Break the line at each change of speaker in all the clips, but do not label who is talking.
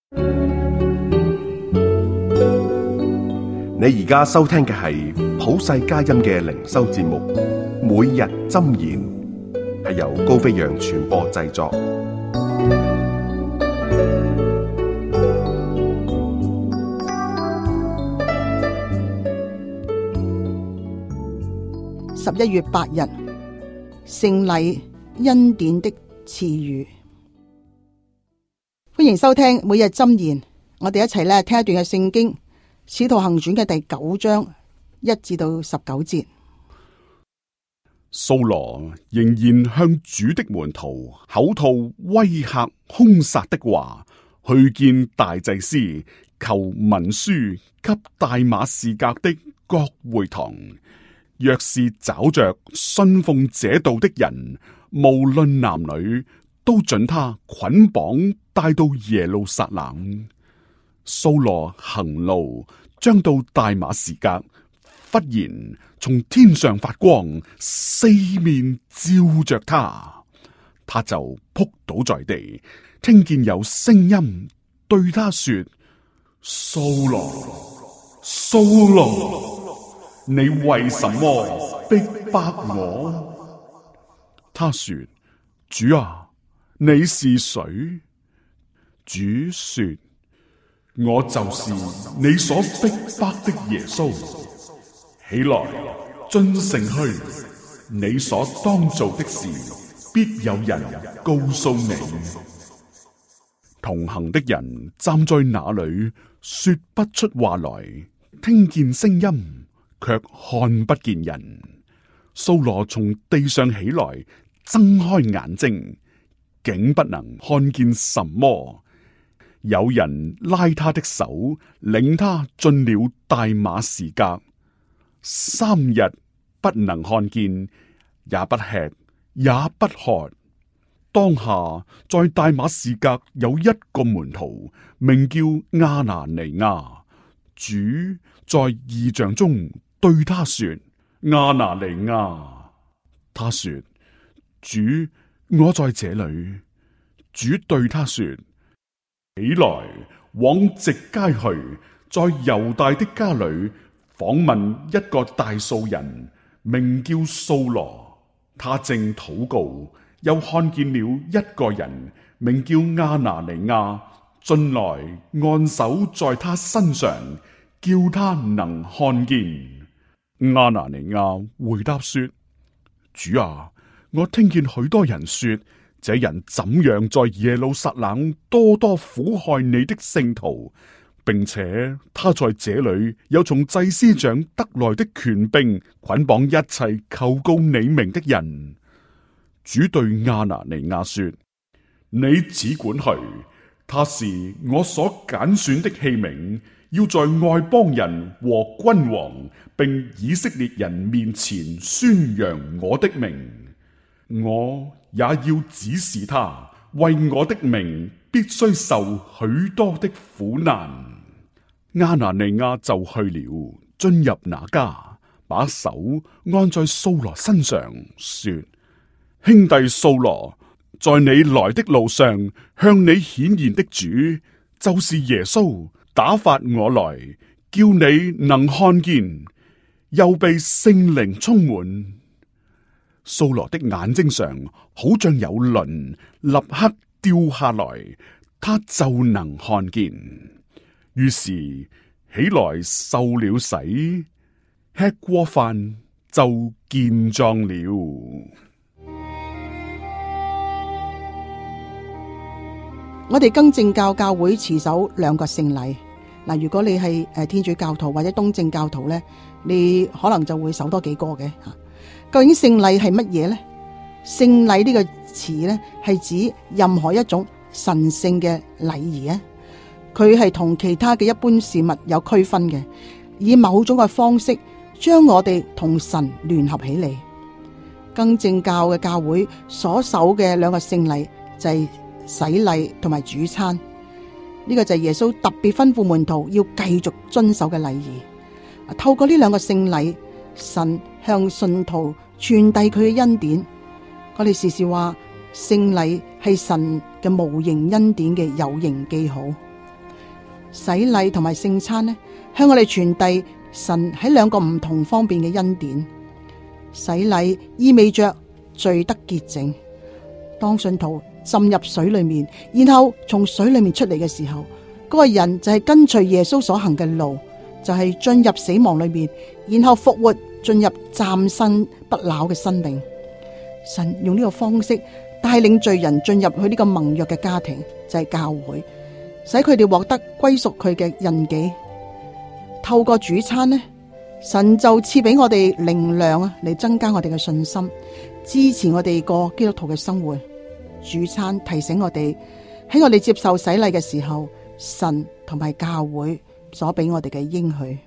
你而家收聽嘅係普世佳音嘅靈修節目，每日箴言，係由高飛揚傳播製作。
11月8日，聖禮恩典的賜予。歡迎收聽每日箴言，我哋一齊咧聽一段嘅聖經《使徒行傳》嘅第9章1至到19節。
掃羅仍然向主的門徒口吐威嚇兇殺的話，去見大祭司，求文書給大馬士革的各會堂，若是找着信奉這道的人，無論男女，都准他捆綁帶到耶路撒冷。掃羅行路，將到大馬士革，忽然從天上發光，四面照着他，他就仆倒在地，聽見有聲音對他說：掃羅，掃羅，你為什麼逼迫我？他說：主啊，你是誰？主說：我就是你所逼迫的耶穌。起來，進城去，你所當做的事，必有人告訴你。同行的人站在那裏，說不出話來，聽見聲音，卻看不見人。掃羅從地上起來，睜開眼睛，竟不能看見什麼。有人拉他的手，領他進了大馬士革。3日不能看見，也不吃，也不喝。當下在大馬士革有一個門徒，名叫亞拿尼亞。主在異象中對他說：亞拿尼亞。他說：主，我在這裏。主對他說：起來，往直街去，在猶大的家裏訪問一個大數人，名叫掃羅。他正禱告，又看見了一個人，名叫亞拿尼亞，進來按手在他身上，叫他能看見。亞拿尼亞回答說：主啊，我聽見許多人說，這人怎樣在耶路撒冷多多苦害你的聖徒，並且他在這裏有從祭司長得來的權柄，捆綁一切求告你名的人。主對亞拿尼亞說：你只管去，他是我所揀選的器皿，要在外邦人和君王並以色列人面前宣揚我的名。我也要指示他，為我的名必須受許多的苦難。亞拿尼亞就去了，進入那家，把手按在掃羅身上，說：兄弟掃羅，在你來的路上向你顯現的主，就是耶穌，打發我來，叫你能看見，又被聖靈充滿。掃羅的眼睛上好像有鱗，立刻掉下來，他就能看見。於是起來受了洗，吃過飯就健壯了。
我哋更正教教會持守2個聖禮。嗱，如果你係天主教徒或者東正教徒咧，你可能就會守多幾個嘅吓。究竟聖禮係乜嘢呢？聖禮呢個詞呢，係指任何一種神聖嘅禮儀啊，佢係同其他嘅一般事物有區分嘅，以某種嘅方式將我哋同神聯合起嚟。更正教嘅教會所守嘅2個聖禮就係洗禮同埋主餐，呢個就係耶穌特別吩咐門徒要繼續遵守嘅禮儀。透過呢2個聖禮，神向信徒傳遞佢嘅恩典。我哋時時話聖禮係神嘅無形恩典嘅有形記號。 洗禮同埋聖餐呢，向我哋傳遞神喺兩個唔同方面嘅恩典。洗禮意味着罪得潔淨，當信徒浸入水裏面，然後從水裏面出嚟嘅時候，嗰個人就係跟隨耶穌所行嘅路，就係進入死亡裏面，然後復活，進入暫生不朽嘅生命。神用呢個方式帶領罪人進入去呢個盟約嘅家庭，就係教會，使佢哋獲得歸屬佢嘅印記。透過主餐呢，神就賜俾我哋靈糧啊，嚟增加我哋嘅信心，支持我哋過基督徒嘅生活。主餐提醒我哋喺我哋接受洗禮嘅時候，神同埋教會所俾我哋嘅應許。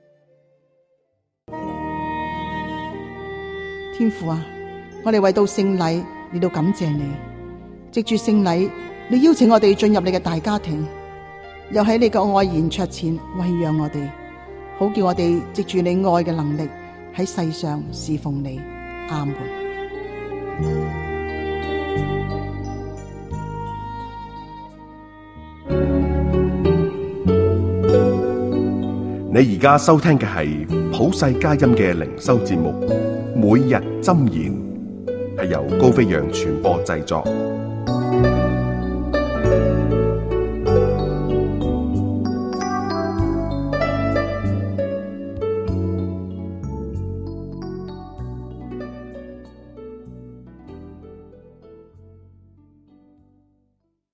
天父啊，我哋為到聖禮嚟到感謝你，藉住聖禮，你邀請我哋進入你嘅大家庭，又喺你嘅愛言桌前餵養我哋，好叫我哋藉住你愛嘅能力喺世上侍奉你。阿門。
你而家收聽嘅係普世佳音嘅靈修節目《每日箴言》，係由高飛揚傳播製作。